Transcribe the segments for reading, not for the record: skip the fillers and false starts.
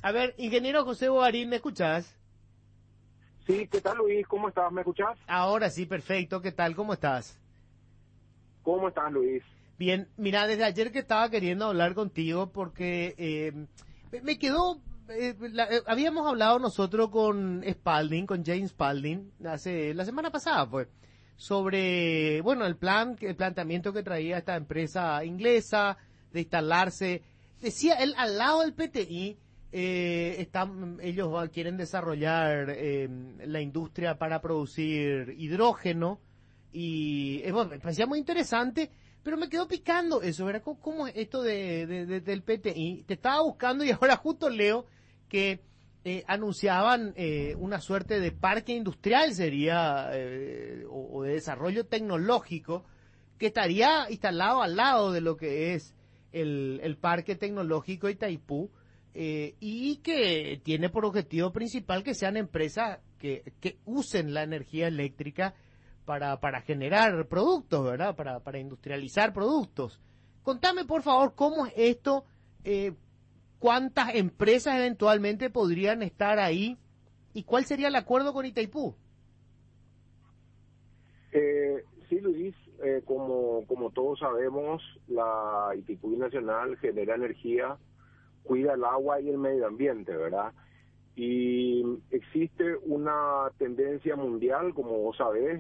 A ver, ingeniero José Bogarín, ¿me escuchás? Sí, ¿qué tal, Luis? ¿Cómo estás? ¿Me escuchás? Ahora sí, perfecto. ¿Qué tal? ¿Cómo estás? ¿Cómo estás, Luis? Bien, mira, desde ayer que estaba queriendo hablar contigo porque me quedó... habíamos hablado nosotros con Spalding, con James Spalding, hace la semana pasada fue, sobre, bueno, el planteamiento que traía esta empresa inglesa de instalarse. Decía él, al lado del PTI, quieren desarrollar la industria para producir hidrógeno y bueno, me parecía muy interesante, pero me quedó picando eso, ¿verdad? ¿Cómo es esto del PTI? Te estaba buscando y ahora justo leo que anunciaban una suerte de parque industrial, sería, o de desarrollo tecnológico, que estaría instalado al lado de lo que es el Parque Tecnológico Itaipú, y que tiene por objetivo principal que sean empresas que usen la energía eléctrica para generar productos, ¿verdad? Para industrializar productos. Contame, por favor, cómo es esto, cuántas empresas eventualmente podrían estar ahí y cuál sería el acuerdo con Itaipú. Sí, Luis, como todos sabemos, la Itaipú Nacional genera energía, cuida el agua y el medio ambiente, ¿verdad? Y existe una tendencia mundial, como vos sabés,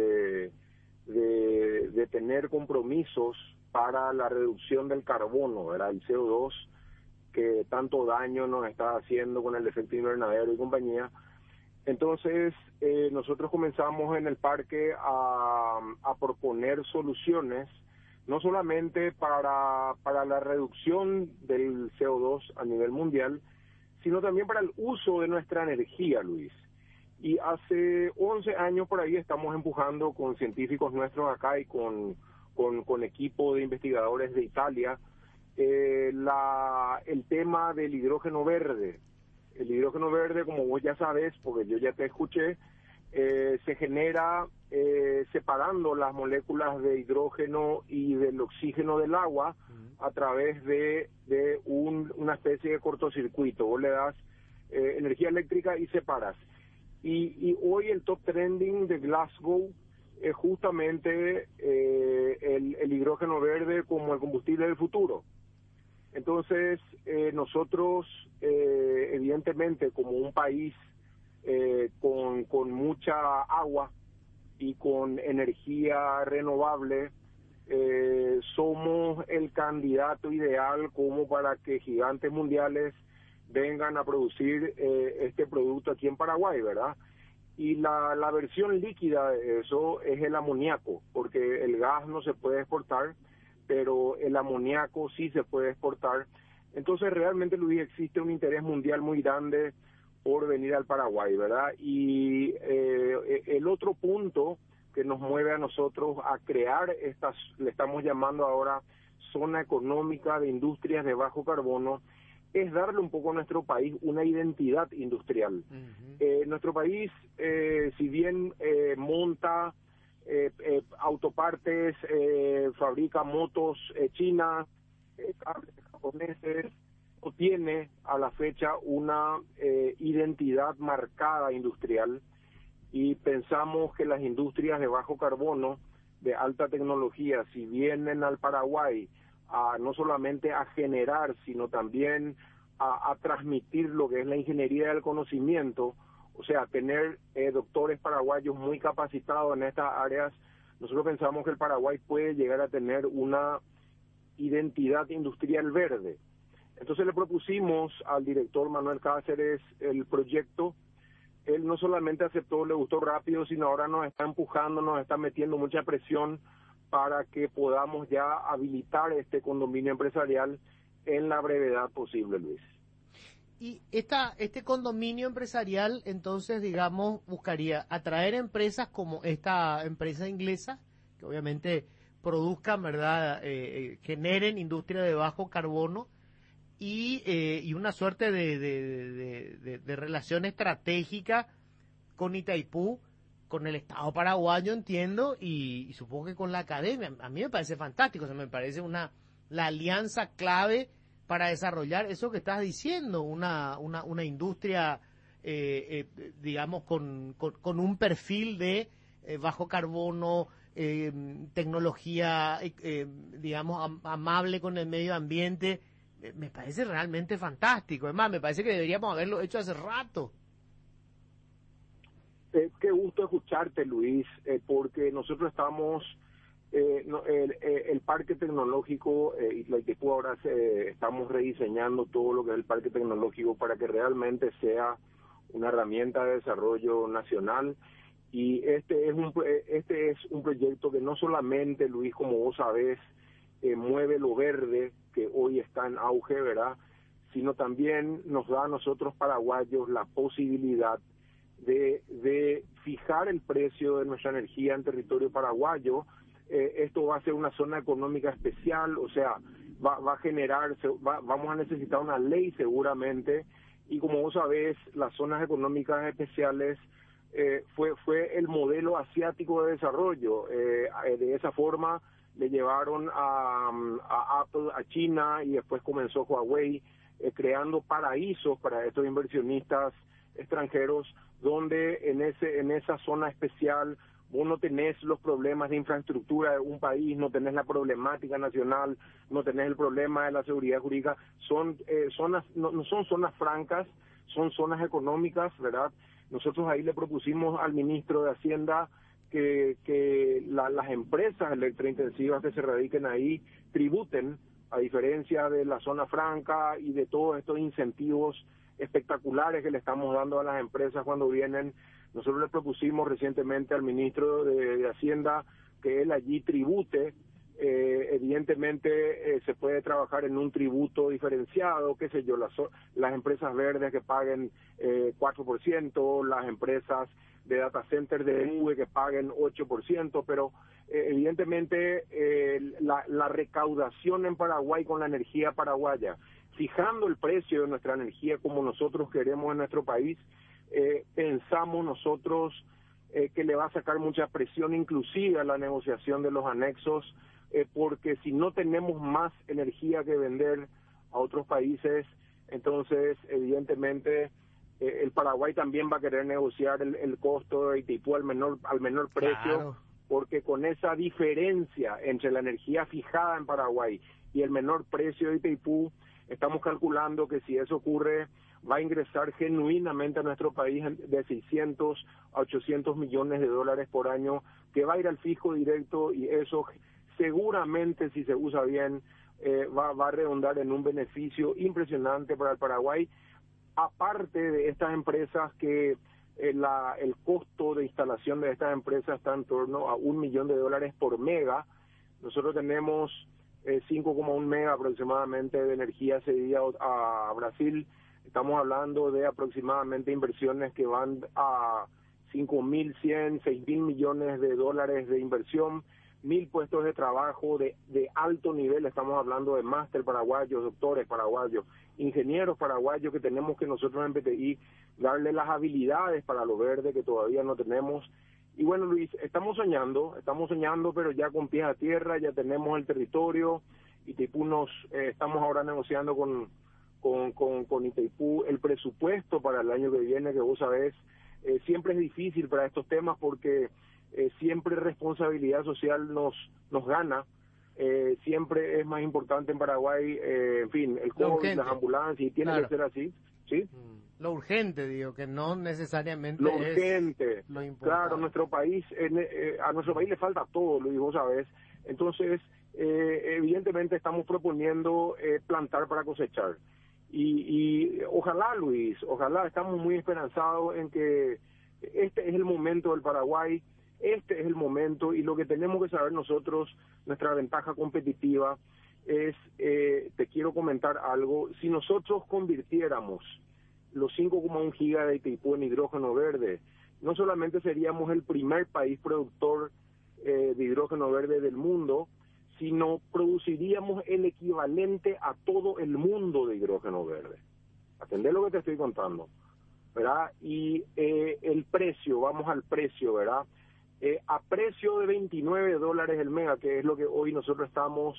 de tener compromisos para la reducción del carbono, ¿verdad? El CO2, que tanto daño nos está haciendo con el efecto invernadero y compañía. Entonces, nosotros comenzamos en el parque a proponer soluciones, no solamente para la reducción del CO2 a nivel mundial, sino también para el uso de nuestra energía, Luis. Y hace 11 años por ahí estamos empujando con científicos nuestros acá y con equipo de investigadores de Italia el tema del hidrógeno verde. El hidrógeno verde, como vos ya sabes, porque yo ya te escuché, se genera separando las moléculas de hidrógeno y del oxígeno del agua a través de una especie de cortocircuito. Vos le das energía eléctrica y separas. Y hoy el top trending de Glasgow es justamente el hidrógeno verde como el combustible del futuro. Entonces, nosotros, evidentemente, como un país con mucha agua y con energía renovable, somos el candidato ideal como para que gigantes mundiales vengan a producir este producto aquí en Paraguay, ¿verdad? Y la versión líquida de eso es el amoníaco, porque el gas no se puede exportar, pero el amoníaco sí se puede exportar. Entonces realmente, Luis, existe un interés mundial muy grande por venir al Paraguay, ¿verdad? Y el otro punto que nos mueve a nosotros a crear estas, le estamos llamando ahora zona económica de industrias de bajo carbono, es darle un poco a nuestro país una identidad industrial. Nuestro país, si bien monta autopartes, fabrica motos chinas, cables japoneses, no tiene a la fecha una identidad marcada industrial, y pensamos que las industrias de bajo carbono, de alta tecnología, si vienen al Paraguay no solamente a generar, sino también a transmitir lo que es la ingeniería del conocimiento, o sea, tener doctores paraguayos muy capacitados en estas áreas, nosotros pensamos que el Paraguay puede llegar a tener una identidad industrial verde. Entonces le propusimos al director Manuel Cáceres el proyecto. Él no solamente aceptó, le gustó rápido, sino ahora nos está empujando, nos está metiendo mucha presión para que podamos ya habilitar este condominio empresarial en la brevedad posible, Luis. Y este condominio empresarial, entonces, digamos, buscaría atraer empresas como esta empresa inglesa, que obviamente produzcan, ¿verdad?, generen industria de bajo carbono y una suerte de relación estratégica con Itaipú, con el Estado paraguayo, entiendo, y supongo que con la academia. A mí me parece fantástico, o sea, me parece la alianza clave para desarrollar eso que estás diciendo, una industria, digamos, con un perfil de bajo carbono, tecnología, digamos, amable con el medio ambiente. Me parece realmente fantástico. Además, me parece que deberíamos haberlo hecho hace rato. Qué gusto escucharte, Luis, porque nosotros estamos, el parque tecnológico y la ITPU ahora estamos rediseñando todo lo que es el parque tecnológico para que realmente sea una herramienta de desarrollo nacional. Y este es un proyecto que no solamente, Luis, como vos sabés, mueve lo verde, que hoy está en auge, ¿verdad?, sino también nos da a nosotros paraguayos la posibilidad de fijar el precio de nuestra energía en territorio paraguayo. Esto va a ser una zona económica especial, o sea, va a generar, vamos a necesitar una ley seguramente, y como vos sabés, las zonas económicas especiales fue el modelo asiático de desarrollo. De esa forma le llevaron a Apple a China, y después comenzó Huawei, creando paraísos para estos inversionistas extranjeros, donde en esa zona especial vos no tenés los problemas de infraestructura de un país, no tenés la problemática nacional, no tenés el problema de la seguridad jurídica. Son zonas, no son zonas francas, son zonas económicas, ¿verdad? Nosotros ahí le propusimos al ministro de Hacienda que las empresas electrointensivas que se radiquen ahí tributen, a diferencia de la zona franca y de todos estos incentivos espectaculares que le estamos dando a las empresas cuando vienen. Nosotros le propusimos recientemente al ministro de Hacienda que él allí tribute. Evidentemente se puede trabajar en un tributo diferenciado, qué sé yo, las empresas verdes que paguen 4%, las empresas de data center de nube que paguen 8%, pero evidentemente la recaudación en Paraguay con la energía paraguaya, fijando el precio de nuestra energía como nosotros queremos en nuestro país, pensamos nosotros que le va a sacar mucha presión inclusive a la negociación de los anexos, porque si no tenemos más energía que vender a otros países, entonces evidentemente el Paraguay también va a querer negociar el costo de Itaipú al menor precio, claro, porque con esa diferencia entre la energía fijada en Paraguay y el menor precio de Itaipú, estamos calculando que si eso ocurre, va a ingresar genuinamente a nuestro país de 600 a 800 millones de dólares por año, que va a ir al fisco directo, y eso seguramente, si se usa bien, va a redundar en un beneficio impresionante para el Paraguay. Aparte de estas empresas que el costo de instalación de estas empresas está en torno a $1 millón por mega. Nosotros tenemos 5,1 mega aproximadamente de energía cedida a Brasil. Estamos hablando de aproximadamente inversiones que van a 5.100, 6.000 millones de dólares de inversión, 1.000 puestos de trabajo de alto nivel. Estamos hablando de máster paraguayos, doctores paraguayos, ingenieros paraguayos que tenemos que nosotros en PTI darle las habilidades para lo verde que todavía no tenemos. Y bueno, Luis, estamos soñando, pero ya con pies a tierra, ya tenemos el territorio. Itaipú estamos ahora negociando con Itaipú el presupuesto para el año que viene, que vos sabés, siempre es difícil para estos temas porque siempre responsabilidad social nos gana. Siempre es más importante en Paraguay, en fin, el COVID, las ambulancias, y tiene claro que ser así, ¿sí? Lo urgente, digo, que no necesariamente lo urgente, es lo importante. Claro, nuestro país, a nuestro país le falta todo, Luis, vos sabés. Entonces, evidentemente estamos proponiendo plantar para cosechar. Y ojalá, Luis, ojalá, estamos muy esperanzados en que este es el momento del Paraguay. Este es el momento, y lo que tenemos que saber nosotros, nuestra ventaja competitiva, es, te quiero comentar algo, si nosotros convirtiéramos los 5,1 gigas de Itaipú en hidrógeno verde, no solamente seríamos el primer país productor de hidrógeno verde del mundo, sino produciríamos el equivalente a todo el mundo de hidrógeno verde. ¿Atendés lo que te estoy contando? ¿Verdad? Y el precio, vamos al precio, ¿verdad? A precio de $29 el mega, que es lo que hoy nosotros estamos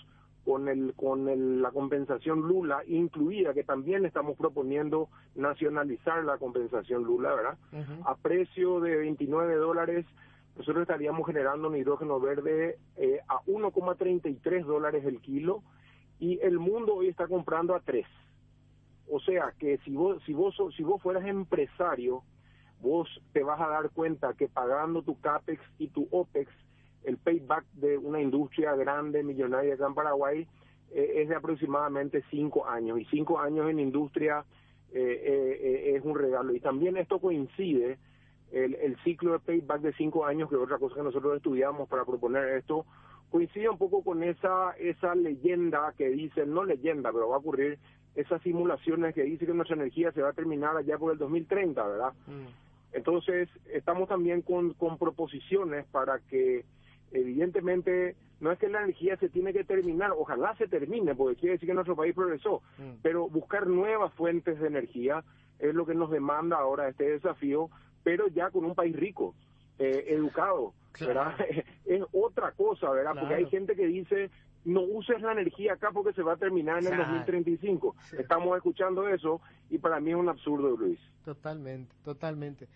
la compensación Lula incluida, que también estamos proponiendo nacionalizar la compensación Lula, ¿verdad? A precio de $29, nosotros estaríamos generando un hidrógeno verde a $1,33 el kilo, y el mundo hoy está comprando a 3. O sea que si vos fueras empresario, vos te vas a dar cuenta que pagando tu CAPEX y tu OPEX, el payback de una industria grande, millonaria acá en Paraguay, es de aproximadamente 5 años. Y 5 años en industria es un regalo. Y también esto coincide, el ciclo de payback de 5 años, que es otra cosa que nosotros estudiamos para proponer esto, coincide un poco con esa leyenda que dice, no leyenda, pero va a ocurrir, esas simulaciones que dicen que nuestra energía se va a terminar allá por el 2030, ¿verdad? Entonces, estamos también con proposiciones para que, evidentemente, no es que la energía se tiene que terminar, ojalá se termine, porque quiere decir que nuestro país progresó, pero buscar nuevas fuentes de energía es lo que nos demanda ahora este desafío, pero ya con un país rico, educado, ¿verdad? Es otra cosa, ¿verdad? Porque hay gente que dice, no uses la energía acá porque se va a terminar en el 2035. Sí. Estamos escuchando eso y para mí es un absurdo, Luis. Totalmente.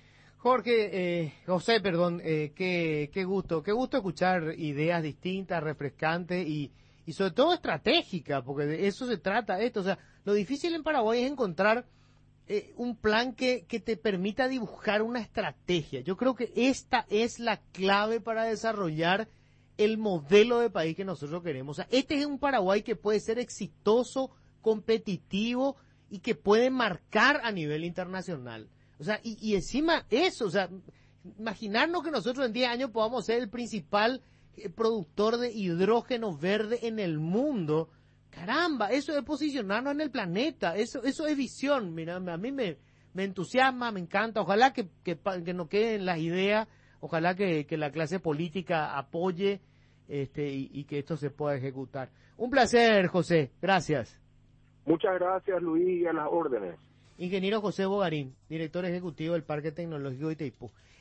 José, qué gusto escuchar ideas distintas, refrescantes y sobre todo estratégicas, porque de eso se trata esto. O sea, lo difícil en Paraguay es encontrar un plan que te permita dibujar una estrategia. Yo creo que esta es la clave para desarrollar el modelo de país que nosotros queremos. O sea, este es un Paraguay que puede ser exitoso, competitivo y que puede marcar a nivel internacional. O sea, y encima eso, o sea, imaginarnos que nosotros en 10 años podamos ser el principal productor de hidrógeno verde en el mundo. Caramba, eso es posicionarnos en el planeta, eso es visión. Mira, a mí me entusiasma, me encanta. Ojalá que no queden las ideas, ojalá que la clase política apoye y que esto se pueda ejecutar. Un placer, José, gracias. Muchas gracias, Luis, y a las órdenes. Ingeniero José Bogarín, director ejecutivo del Parque Tecnológico de Itaipú.